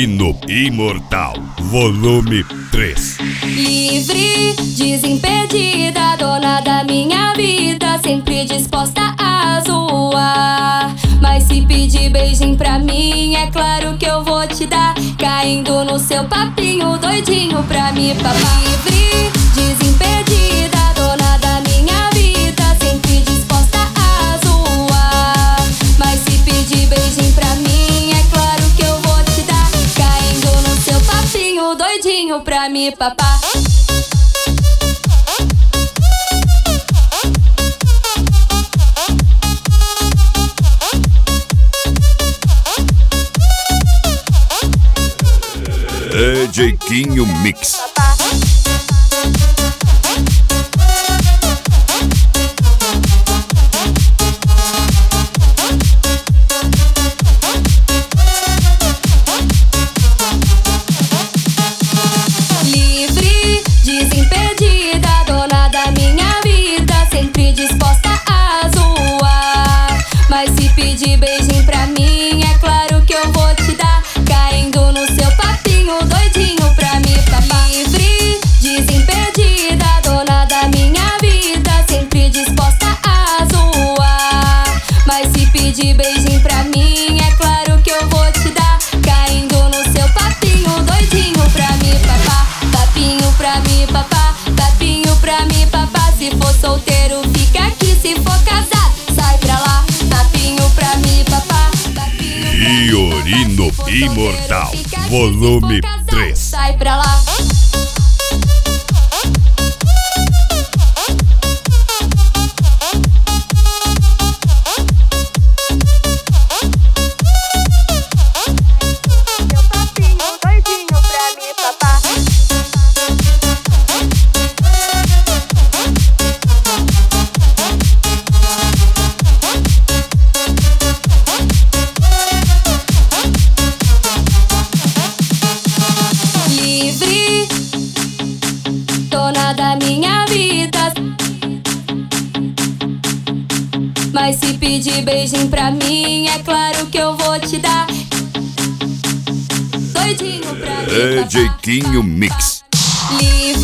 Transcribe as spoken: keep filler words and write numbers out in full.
Fiorino Imortal, volume três. Livre, desimpedida, dona da minha vida, sempre disposta a zoar. Mas se pedir beijinho pra mim, é claro que eu vou te dar, caindo no seu papinho doidinho pra me papar. Livre, desimpedida, dona da minha vida, sempre disposta a zoar. Mas se pedir beijinho pra mim, é claro que eu vou te dar, caindo no seu papinho doidinho pra me papar. D J Quinho Mix. Livre, desimpedida, dona da minha vida, sempre disposta a zoar. Mas se pedir beijinho pra mim, é claro que eu vou te dar, caindo no seu papinho doidinho pra me papar. Livre, desimpedida, dona da minha vida, sempre disposta a zoar. Mas se pedir beijinho pra mim, é claro que eu vou te dar, caindo no seu papinho doidinho pra me papar. Papinho pra me papar, papinho pra me papar. Se for solteiro fica aqui, se for casado sai pra lá. Papinho pra me papar, papinho pra me Fiorino papar. Imortal, volume três. Sai pra lá. Seu papinho doidinho pra me papar. Livre, dona da minha vida. Mas se pedir beijinho pra mim, é claro que eu vou te dar, doidinho pra me D J papar. Quinho Mix. Livre,